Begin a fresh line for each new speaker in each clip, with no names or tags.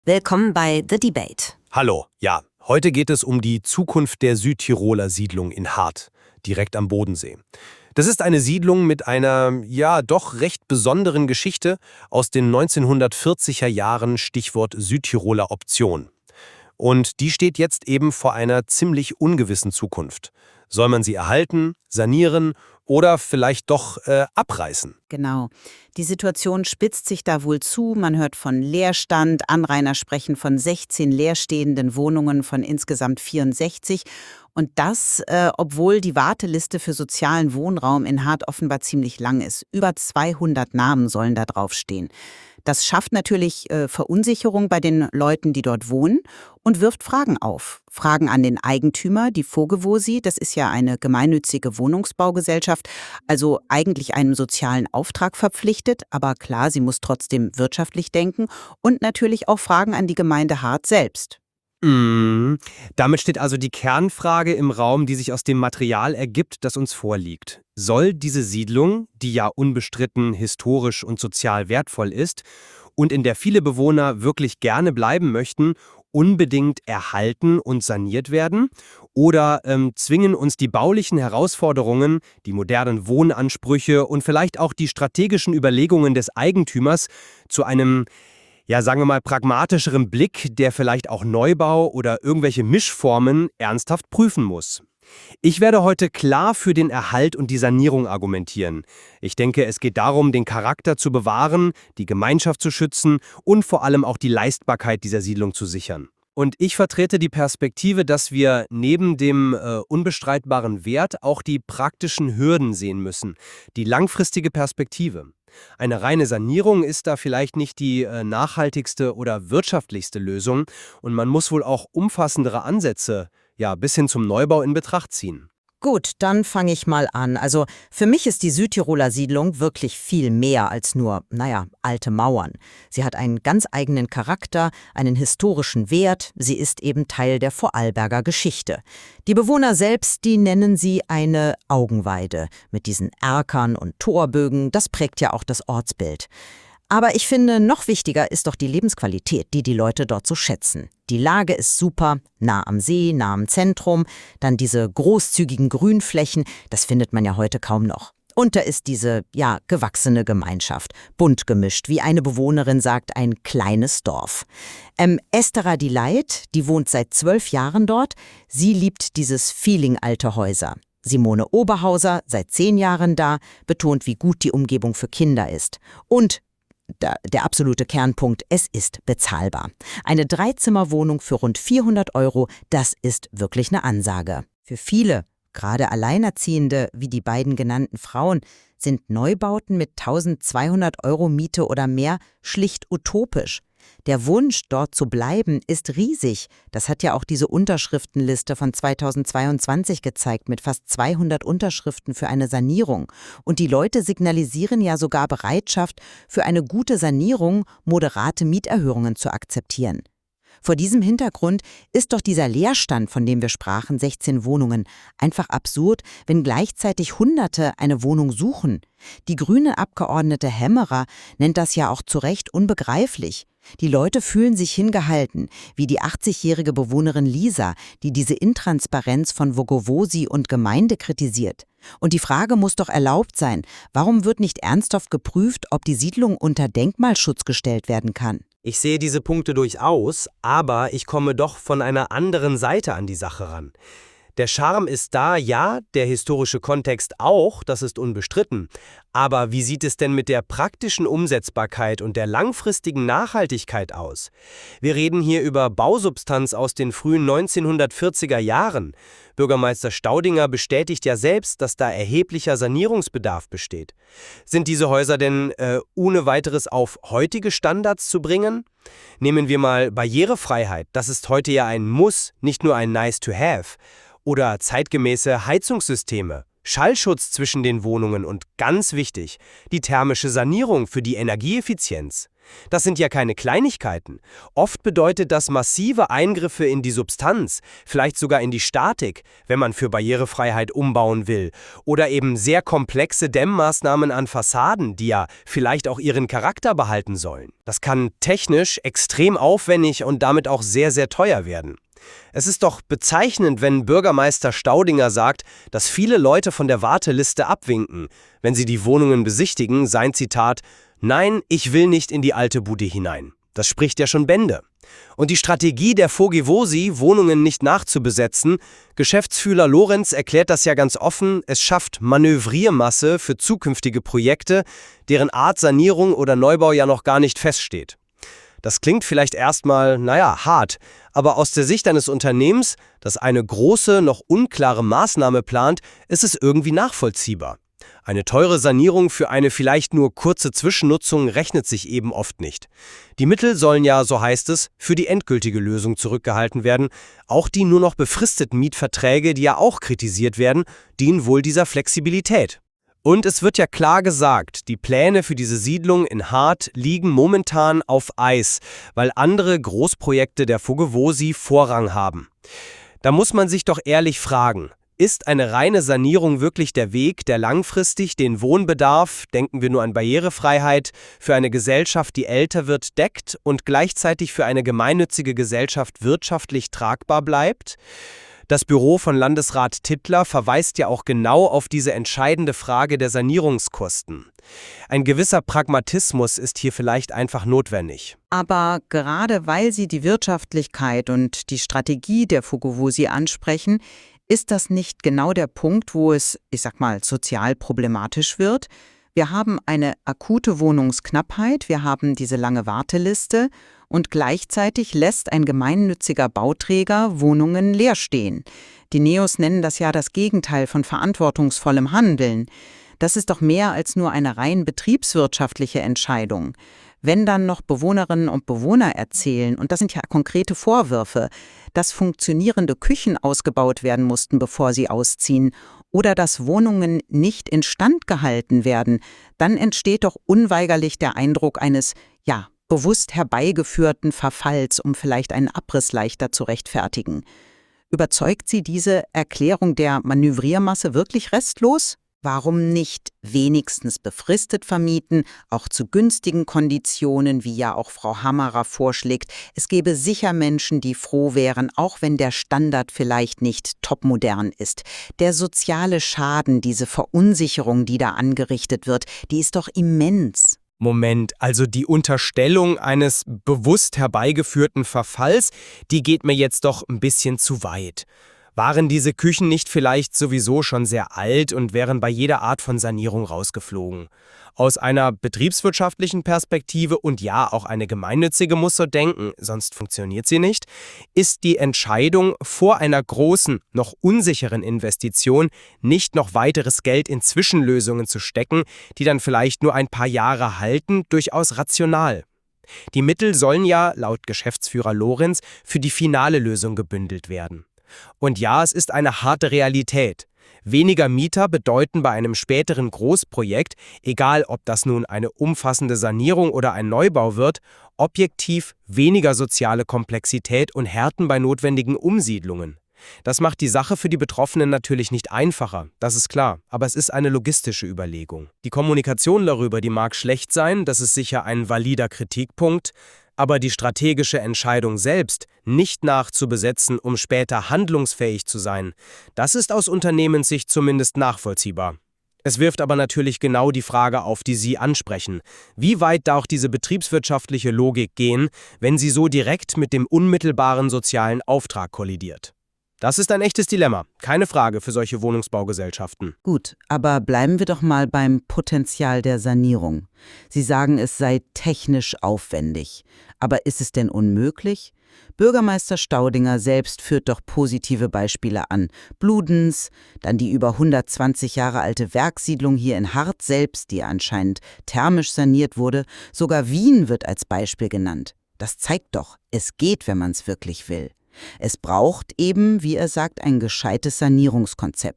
Willkommen bei The Debate.
Hallo, ja, heute geht es um die Zukunft der Südtiroler Siedlung in Hart, direkt am Bodensee. Das ist eine Siedlung mit einer, ja, doch recht besonderen Geschichte aus den 1940er Jahren, Stichwort Südtiroler Option. Und die steht jetzt eben vor einer ziemlich ungewissen Zukunft. Soll man sie erhalten, sanieren oder vielleicht doch abreißen?
Genau. Die Situation spitzt sich da wohl zu. Man hört von Leerstand. Anrainer sprechen von 16 leerstehenden Wohnungen von insgesamt 64. Und das, obwohl die Warteliste für sozialen Wohnraum in Hart offenbar ziemlich lang ist. Über 200 Namen sollen da draufstehen. Das schafft natürlich Verunsicherung bei den Leuten, die dort wohnen und wirft Fragen auf. Fragen an den Eigentümer, die Vogevosi, das ist ja eine gemeinnützige Wohnungsbaugesellschaft, also eigentlich einem sozialen Auftrag verpflichtet, aber klar, sie muss trotzdem wirtschaftlich denken und natürlich auch Fragen an die Gemeinde Hart selbst.
Damit steht also die Kernfrage im Raum, die sich aus dem Material ergibt, das uns vorliegt. Soll diese Siedlung, die ja unbestritten historisch und sozial wertvoll ist und in der viele Bewohner wirklich gerne bleiben möchten, unbedingt erhalten und saniert werden? Oder zwingen uns die baulichen Herausforderungen, die modernen Wohnansprüche und vielleicht auch die strategischen Überlegungen des Eigentümers zu einem, ja, sagen wir mal, pragmatischeren Blick, der vielleicht auch Neubau oder irgendwelche Mischformen ernsthaft prüfen muss? Ich werde heute klar für den Erhalt und die Sanierung argumentieren. Ich denke, es geht darum, den Charakter zu bewahren, die Gemeinschaft zu schützen und vor allem auch die Leistbarkeit dieser Siedlung zu sichern. Und ich vertrete die Perspektive, dass wir neben dem unbestreitbaren Wert auch die praktischen Hürden sehen müssen, die langfristige Perspektive. Eine reine Sanierung ist da vielleicht nicht die nachhaltigste oder wirtschaftlichste Lösung und man muss wohl auch umfassendere Ansätze, ja, bis hin zum Neubau in Betracht ziehen.
Gut, dann fange ich mal an. Also für mich ist die Südtiroler Siedlung wirklich viel mehr als nur, alte Mauern. Sie hat einen ganz eigenen Charakter, einen historischen Wert. Sie ist eben Teil der Vorarlberger Geschichte. Die Bewohner selbst, die nennen sie eine Augenweide. Mit diesen Erkern und Torbögen, das prägt ja auch das Ortsbild. Aber ich finde, noch wichtiger ist doch die Lebensqualität, die die Leute dort so schätzen. Die Lage ist super, nah am See, nah am Zentrum, dann diese großzügigen Grünflächen, das findet man ja heute kaum noch. Und da ist diese, gewachsene Gemeinschaft, bunt gemischt, wie eine Bewohnerin sagt, ein kleines Dorf. Estera die Leit, die wohnt seit 12 Jahren dort, sie liebt dieses Feeling alte Häuser. Simone Oberhauser, seit 10 Jahren da, betont, wie gut die Umgebung für Kinder ist. Und der absolute Kernpunkt, es ist bezahlbar. Eine 3-Zimmer-Wohnung für rund 400 €, das ist wirklich eine Ansage. Für viele, gerade Alleinerziehende wie die beiden genannten Frauen, sind Neubauten mit 1.200 € Miete oder mehr schlicht utopisch. Der Wunsch, dort zu bleiben, ist riesig. Das hat ja auch diese Unterschriftenliste von 2022 gezeigt, mit fast 200 Unterschriften für eine Sanierung. Und die Leute signalisieren ja sogar Bereitschaft, für eine gute Sanierung moderate Mieterhöhungen zu akzeptieren. Vor diesem Hintergrund ist doch dieser Leerstand, von dem wir sprachen, 16 Wohnungen, einfach absurd, wenn gleichzeitig Hunderte eine Wohnung suchen. Die grüne Abgeordnete Hemmerer nennt das ja auch zu Recht unbegreiflich. Die Leute fühlen sich hingehalten, wie die 80-jährige Bewohnerin Lisa, die diese Intransparenz von Vogovosi und Gemeinde kritisiert. Und die Frage muss doch erlaubt sein, warum wird nicht ernsthaft geprüft, ob die Siedlung unter Denkmalschutz gestellt werden kann?
Ich sehe diese Punkte durchaus, aber ich komme doch von einer anderen Seite an die Sache ran. Der Charme ist da, ja, der historische Kontext auch, das ist unbestritten. Aber wie sieht es denn mit der praktischen Umsetzbarkeit und der langfristigen Nachhaltigkeit aus? Wir reden hier über Bausubstanz aus den frühen 1940er Jahren. Bürgermeister Staudinger bestätigt ja selbst, dass da erheblicher Sanierungsbedarf besteht. Sind diese Häuser denn ohne weiteres auf heutige Standards zu bringen? Nehmen wir mal Barrierefreiheit, das ist heute ja ein Muss, nicht nur ein Nice to have. Oder zeitgemäße Heizungssysteme, Schallschutz zwischen den Wohnungen und ganz wichtig, die thermische Sanierung für die Energieeffizienz.
Das sind ja keine Kleinigkeiten. Oft bedeutet das massive Eingriffe in die Substanz, vielleicht sogar in die Statik, wenn man für Barrierefreiheit umbauen will. Oder eben sehr komplexe Dämmmaßnahmen an Fassaden, die ja vielleicht auch ihren Charakter behalten sollen. Das kann technisch extrem aufwendig und damit auch sehr, sehr teuer werden. Es ist doch bezeichnend, wenn Bürgermeister Staudinger sagt, dass viele Leute von der Warteliste abwinken, wenn sie die Wohnungen besichtigen, sein Zitat: „Nein, ich will nicht in die alte Bude hinein." Das spricht ja schon Bände. Und die Strategie der Vogevosi, Wohnungen nicht nachzubesetzen, Geschäftsführer Lorenz erklärt das ja ganz offen, es schafft Manövriermasse für zukünftige Projekte, deren Art Sanierung oder Neubau ja noch gar nicht feststeht. Das klingt vielleicht erstmal, hart, aber aus der Sicht eines Unternehmens, das eine große, noch unklare Maßnahme plant, ist es irgendwie nachvollziehbar. Eine teure Sanierung für eine vielleicht nur kurze Zwischennutzung rechnet sich eben oft nicht. Die Mittel sollen ja, so heißt es, für die endgültige Lösung zurückgehalten werden. Auch die nur noch befristeten Mietverträge, die ja auch kritisiert werden, dienen wohl dieser Flexibilität. Und es wird ja klar gesagt, die Pläne für diese Siedlung in Hart liegen momentan auf Eis, weil andere Großprojekte der Vogevosi Vorrang haben. Da muss man sich doch ehrlich fragen: Ist eine reine Sanierung wirklich der Weg, der langfristig den Wohnbedarf, denken wir nur an Barrierefreiheit, für eine Gesellschaft, die älter wird, deckt und gleichzeitig für eine gemeinnützige Gesellschaft wirtschaftlich tragbar bleibt? Das Büro von Landesrat Tittler verweist ja auch genau auf diese entscheidende Frage der Sanierungskosten. Ein gewisser Pragmatismus ist hier vielleicht einfach notwendig.
Aber gerade weil Sie die Wirtschaftlichkeit und die Strategie der Vogevosi ansprechen, ist das nicht genau der Punkt, wo es, sozial problematisch wird? Wir haben eine akute Wohnungsknappheit, wir haben diese lange Warteliste und gleichzeitig lässt ein gemeinnütziger Bauträger Wohnungen leer stehen. Die Neos nennen das ja das Gegenteil von verantwortungsvollem Handeln. Das ist doch mehr als nur eine rein betriebswirtschaftliche Entscheidung. Wenn dann noch Bewohnerinnen und Bewohner erzählen, und das sind ja konkrete Vorwürfe, dass funktionierende Küchen ausgebaut werden mussten, bevor sie ausziehen, oder dass Wohnungen nicht instand gehalten werden, dann entsteht doch unweigerlich der Eindruck eines, bewusst herbeigeführten Verfalls, um vielleicht einen Abriss leichter zu rechtfertigen. Überzeugt Sie diese Erklärung der Manövriermasse wirklich restlos? Warum nicht wenigstens befristet vermieten, auch zu günstigen Konditionen, wie ja auch Frau Hammerer vorschlägt? Es gäbe sicher Menschen, die froh wären, auch wenn der Standard vielleicht nicht topmodern ist. Der soziale Schaden, diese Verunsicherung, die da angerichtet wird, die ist doch immens.
Moment, also die Unterstellung eines bewusst herbeigeführten Verfalls, die geht mir jetzt doch ein bisschen zu weit. Waren diese Küchen nicht vielleicht sowieso schon sehr alt und wären bei jeder Art von Sanierung rausgeflogen? Aus einer betriebswirtschaftlichen Perspektive, und ja, auch eine gemeinnützige muss so denken, sonst funktioniert sie nicht, ist die Entscheidung, vor einer großen, noch unsicheren Investition nicht noch weiteres Geld in Zwischenlösungen zu stecken, die dann vielleicht nur ein paar Jahre halten, durchaus rational. Die Mittel sollen ja, laut Geschäftsführer Lorenz, für die finale Lösung gebündelt werden. Und ja, es ist eine harte Realität. Weniger Mieter bedeuten bei einem späteren Großprojekt, egal ob das nun eine umfassende Sanierung oder ein Neubau wird, objektiv weniger soziale Komplexität und Härten bei notwendigen Umsiedlungen. Das macht die Sache für die Betroffenen natürlich nicht einfacher, das ist klar, aber es ist eine logistische Überlegung. Die Kommunikation darüber, die mag schlecht sein, das ist sicher ein valider Kritikpunkt, aber die strategische Entscheidung selbst, nicht nachzubesetzen, um später handlungsfähig zu sein, das ist aus Unternehmenssicht zumindest nachvollziehbar. Es wirft aber natürlich genau die Frage auf, die Sie ansprechen. Wie weit darf diese betriebswirtschaftliche Logik gehen, wenn sie so direkt mit dem unmittelbaren sozialen Auftrag kollidiert? Das ist ein echtes Dilemma, keine Frage für solche Wohnungsbaugesellschaften.
Gut, aber bleiben wir doch mal beim Potenzial der Sanierung. Sie sagen, es sei technisch aufwendig. Aber ist es denn unmöglich? Bürgermeister Staudinger selbst führt doch positive Beispiele an. Bludenz, dann die über 120 Jahre alte Werksiedlung hier in Hart selbst, die anscheinend thermisch saniert wurde. Sogar Wien wird als Beispiel genannt. Das zeigt doch, es geht, wenn man es wirklich will. Es braucht eben, wie er sagt, ein gescheites Sanierungskonzept.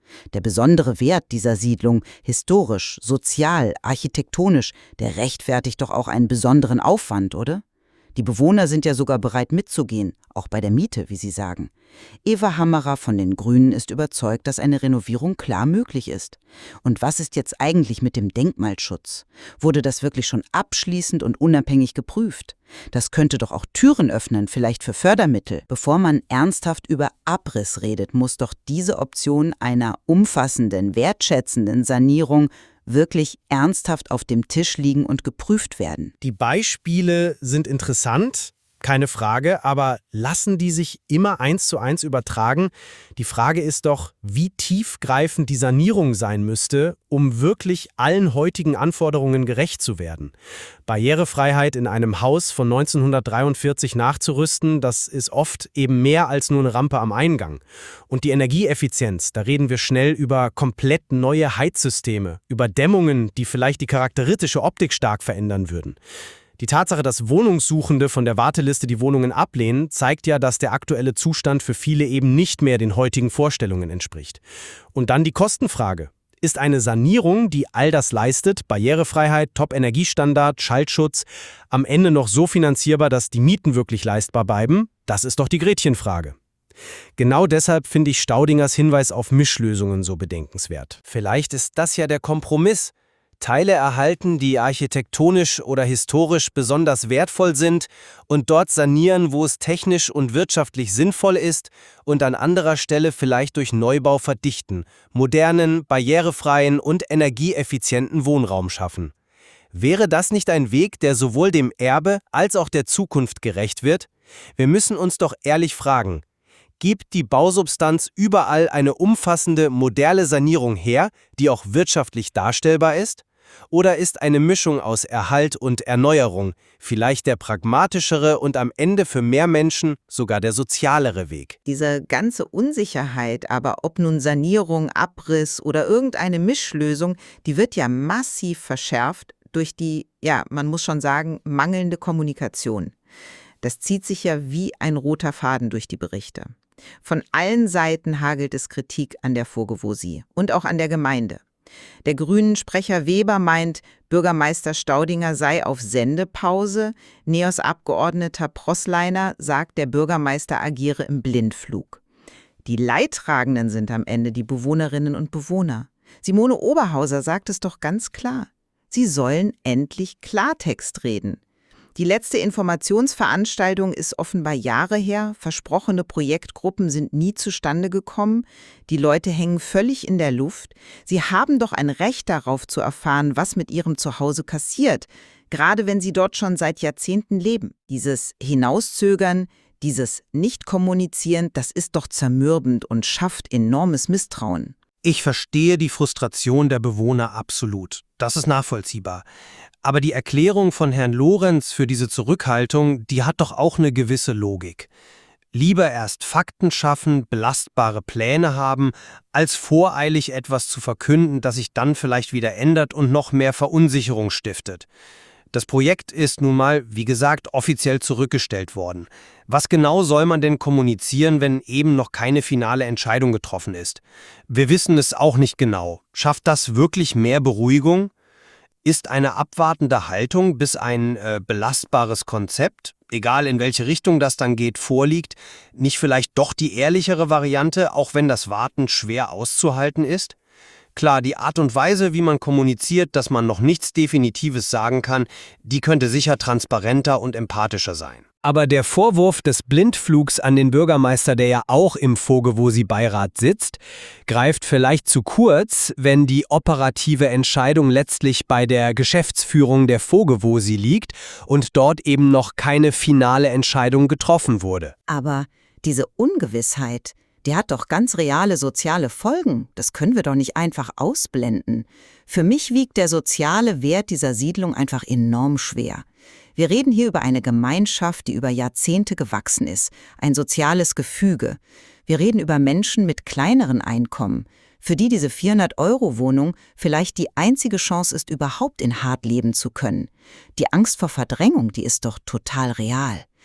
Der besondere Wert dieser Siedlung, historisch, sozial, architektonisch, der rechtfertigt doch auch einen besonderen Aufwand, oder? Die Bewohner sind ja sogar bereit mitzugehen, auch bei der Miete, wie Sie sagen. Eva Hammerer von den Grünen ist überzeugt, dass eine Renovierung klar möglich ist. Und was ist jetzt eigentlich mit dem Denkmalschutz? Wurde das wirklich schon abschließend und unabhängig geprüft? Das könnte doch auch Türen öffnen, vielleicht für Fördermittel. Bevor man ernsthaft über Abriss redet, muss doch diese Option einer umfassenden, wertschätzenden Sanierung wirklich ernsthaft auf dem Tisch liegen und geprüft werden.
Die Beispiele sind interessant, keine Frage, aber lassen die sich immer 1:1 übertragen? Die Frage ist doch, wie tiefgreifend die Sanierung sein müsste, um wirklich allen heutigen Anforderungen gerecht zu werden. Barrierefreiheit in einem Haus von 1943 nachzurüsten, das ist oft eben mehr als nur eine Rampe am Eingang. Und die Energieeffizienz, da reden wir schnell über komplett neue Heizsysteme, über Dämmungen, die vielleicht die charakteristische Optik stark verändern würden. Die Tatsache, dass Wohnungssuchende von der Warteliste die Wohnungen ablehnen, zeigt ja, dass der aktuelle Zustand für viele eben nicht mehr den heutigen Vorstellungen entspricht. Und dann die Kostenfrage. Ist eine Sanierung, die all das leistet, Barrierefreiheit, Top-Energiestandard, Schallschutz, am Ende noch so finanzierbar, dass die Mieten wirklich leistbar bleiben? Das ist doch die Gretchenfrage. Genau deshalb finde ich Staudingers Hinweis auf Mischlösungen so bedenkenswert. Vielleicht ist das ja der Kompromiss. Teile erhalten, die architektonisch oder historisch besonders wertvoll sind und dort sanieren, wo es technisch und wirtschaftlich sinnvoll ist und an anderer Stelle vielleicht durch Neubau verdichten, modernen, barrierefreien und energieeffizienten Wohnraum schaffen. Wäre das nicht ein Weg, der sowohl dem Erbe als auch der Zukunft gerecht wird? Wir müssen uns doch ehrlich fragen, gibt die Bausubstanz überall eine umfassende, moderne Sanierung her, die auch wirtschaftlich darstellbar ist? Oder ist eine Mischung aus Erhalt und Erneuerung vielleicht der pragmatischere und am Ende für mehr Menschen sogar der sozialere Weg?
Diese ganze Unsicherheit, aber ob nun Sanierung, Abriss oder irgendeine Mischlösung, die wird ja massiv verschärft durch die, ja, man muss schon sagen, mangelnde Kommunikation. Das zieht sich ja wie ein roter Faden durch die Berichte. Von allen Seiten hagelt es Kritik an der Vogevosie und auch an der Gemeinde. Der Grünen-Sprecher Weber meint, Bürgermeister Staudinger sei auf Sendepause. NEOS-Abgeordneter Prossleiner sagt, der Bürgermeister agiere im Blindflug. Die Leidtragenden sind am Ende die Bewohnerinnen und Bewohner. Simone Oberhauser sagt es doch ganz klar. Sie sollen endlich Klartext reden. Die letzte Informationsveranstaltung ist offenbar Jahre her. Versprochene Projektgruppen sind nie zustande gekommen. Die Leute hängen völlig in der Luft. Sie haben doch ein Recht darauf zu erfahren, was mit ihrem Zuhause passiert, gerade wenn sie dort schon seit Jahrzehnten leben. Dieses Hinauszögern, dieses Nicht-Kommunizieren, das ist doch zermürbend und schafft enormes Misstrauen.
Ich verstehe die Frustration der Bewohner absolut. Das ist nachvollziehbar. Aber die Erklärung von Herrn Lorenz für diese Zurückhaltung, die hat doch auch eine gewisse Logik. Lieber erst Fakten schaffen, belastbare Pläne haben, als voreilig etwas zu verkünden, das sich dann vielleicht wieder ändert und noch mehr Verunsicherung stiftet. Das Projekt ist nun mal, wie gesagt, offiziell zurückgestellt worden. Was genau soll man denn kommunizieren, wenn eben noch keine finale Entscheidung getroffen ist? Wir wissen es auch nicht genau. Schafft das wirklich mehr Beruhigung? Ist eine abwartende Haltung, bis ein belastbares Konzept, egal in welche Richtung das dann geht, vorliegt, nicht vielleicht doch die ehrlichere Variante, auch wenn das Warten schwer auszuhalten ist? Klar, die Art und Weise, wie man kommuniziert, dass man noch nichts Definitives sagen kann, die könnte sicher transparenter und empathischer sein. Aber der Vorwurf des Blindflugs an den Bürgermeister, der ja auch im Vogevosie-Beirat sitzt, greift vielleicht zu kurz, wenn die operative Entscheidung letztlich bei der Geschäftsführung der Vogevosie liegt und dort eben noch keine finale Entscheidung getroffen wurde.
Aber diese Ungewissheit, die hat doch ganz reale soziale Folgen. Das können wir doch nicht einfach ausblenden. Für mich wiegt der soziale Wert dieser Siedlung einfach enorm schwer. Wir reden hier über eine Gemeinschaft, die über Jahrzehnte gewachsen ist, ein soziales Gefüge. Wir reden über Menschen mit kleineren Einkommen, für die diese 400-Euro-Wohnung vielleicht die einzige Chance ist, überhaupt in Hart leben zu können. Die Angst vor Verdrängung, die ist doch total real.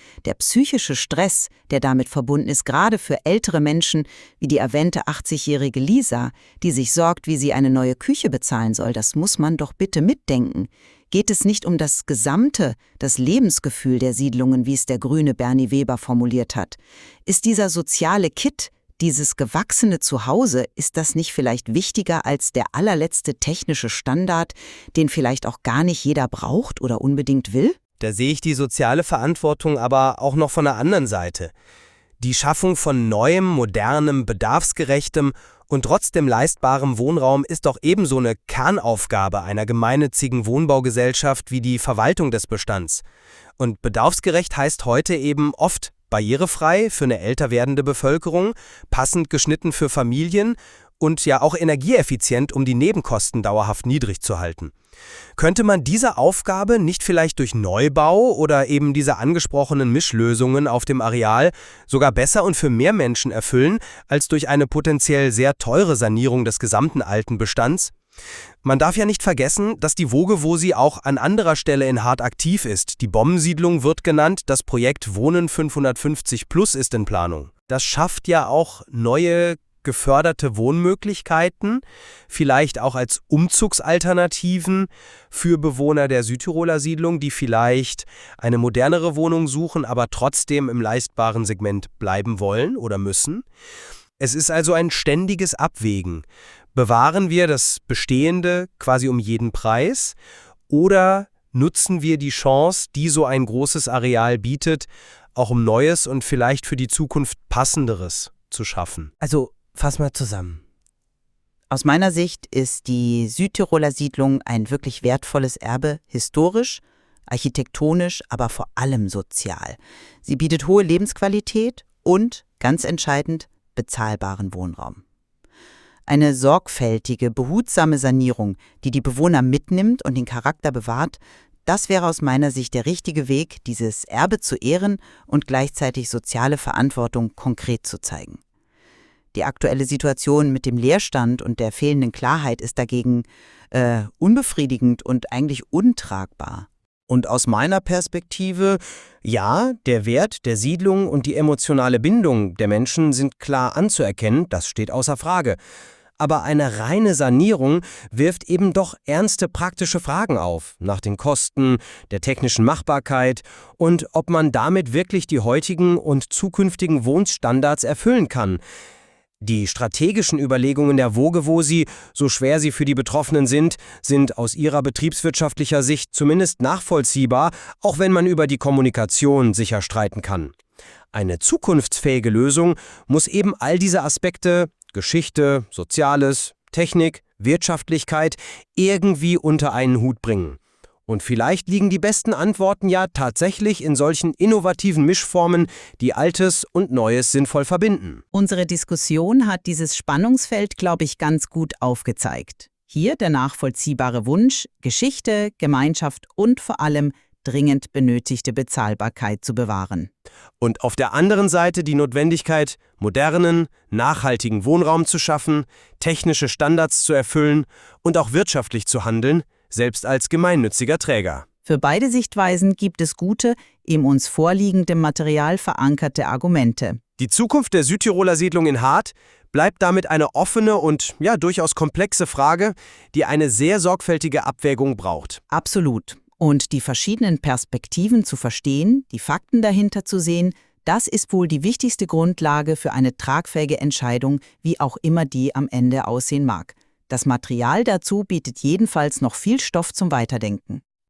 Der psychische Stress, der damit verbunden ist, gerade für ältere Menschen wie die erwähnte 80-jährige Lisa, die sich sorgt, wie sie eine neue Küche bezahlen soll, das muss man doch bitte mitdenken. Geht es nicht um das das Lebensgefühl der Siedlungen, wie es der grüne Bernie Weber formuliert hat? Ist dieser soziale Kit, dieses gewachsene Zuhause, ist das nicht vielleicht wichtiger als der allerletzte technische Standard, den vielleicht auch gar nicht jeder braucht oder unbedingt will?
Da sehe ich die soziale Verantwortung aber auch noch von der anderen Seite. Die Schaffung von neuem, modernem, bedarfsgerechtem und trotzdem leistbarem Wohnraum ist doch ebenso eine Kernaufgabe einer gemeinnützigen Wohnbaugesellschaft wie die Verwaltung des Bestands. Und bedarfsgerecht heißt heute eben oft barrierefrei für eine älter werdende Bevölkerung, passend geschnitten für Familien und ja auch energieeffizient, um die Nebenkosten dauerhaft niedrig zu halten. Könnte man diese Aufgabe nicht vielleicht durch Neubau oder eben diese angesprochenen Mischlösungen auf dem Areal sogar besser und für mehr Menschen erfüllen, als durch eine potenziell sehr teure Sanierung des gesamten alten Bestands? Man darf ja nicht vergessen, dass die Vogevosi auch an anderer Stelle in Hart aktiv ist. Die Bombensiedlung wird genannt, das Projekt Wohnen 550 Plus ist in Planung. Das schafft ja auch neue geförderte Wohnmöglichkeiten, vielleicht auch als Umzugsalternativen für Bewohner der Südtiroler Siedlung, die vielleicht eine modernere Wohnung suchen, aber trotzdem im leistbaren Segment bleiben wollen oder müssen. Es ist also ein ständiges Abwägen. Bewahren wir das Bestehende quasi um jeden Preis oder nutzen wir die Chance, die so ein großes Areal bietet, auch um Neues und vielleicht für die Zukunft Passenderes zu schaffen?
Also, fass mal zusammen.
Aus meiner Sicht ist die Südtiroler Siedlung ein wirklich wertvolles Erbe, historisch, architektonisch, aber vor allem sozial. Sie bietet hohe Lebensqualität und, ganz entscheidend, bezahlbaren Wohnraum. Eine sorgfältige, behutsame Sanierung, die die Bewohner mitnimmt und den Charakter bewahrt, das wäre aus meiner Sicht der richtige Weg, dieses Erbe zu ehren und gleichzeitig soziale Verantwortung konkret zu zeigen. Die aktuelle Situation mit dem Leerstand und der fehlenden Klarheit ist dagegen unbefriedigend und eigentlich untragbar.
Und aus meiner Perspektive, ja, der Wert der Siedlung und die emotionale Bindung der Menschen sind klar anzuerkennen, das steht außer Frage. Aber eine reine Sanierung wirft eben doch ernste praktische Fragen auf, nach den Kosten, der technischen Machbarkeit und ob man damit wirklich die heutigen und zukünftigen Wohnstandards erfüllen kann. Die strategischen Überlegungen der Vogevosi, so schwer sie für die Betroffenen sind aus ihrer betriebswirtschaftlicher Sicht zumindest nachvollziehbar, auch wenn man über die Kommunikation sicher streiten kann. Eine zukunftsfähige Lösung muss eben all diese Aspekte, Geschichte, Soziales, Technik, Wirtschaftlichkeit, irgendwie unter einen Hut bringen. Und vielleicht liegen die besten Antworten ja tatsächlich in solchen innovativen Mischformen, die Altes und Neues sinnvoll verbinden.
Unsere Diskussion hat dieses Spannungsfeld, glaube ich, ganz gut aufgezeigt. Hier der nachvollziehbare Wunsch, Geschichte, Gemeinschaft und vor allem dringend benötigte Bezahlbarkeit zu bewahren.
Und auf der anderen Seite die Notwendigkeit, modernen, nachhaltigen Wohnraum zu schaffen, technische Standards zu erfüllen und auch wirtschaftlich zu handeln, selbst als gemeinnütziger Träger.
Für beide Sichtweisen gibt es gute, im uns vorliegendem Material verankerte Argumente.
Die Zukunft der Südtiroler Siedlung in Hart bleibt damit eine offene und ja durchaus komplexe Frage, die eine sehr sorgfältige Abwägung braucht.
Absolut. Und die verschiedenen Perspektiven zu verstehen, die Fakten dahinter zu sehen, das ist wohl die wichtigste Grundlage für eine tragfähige Entscheidung, wie auch immer die am Ende aussehen mag. Das Material dazu bietet jedenfalls noch viel Stoff zum Weiterdenken.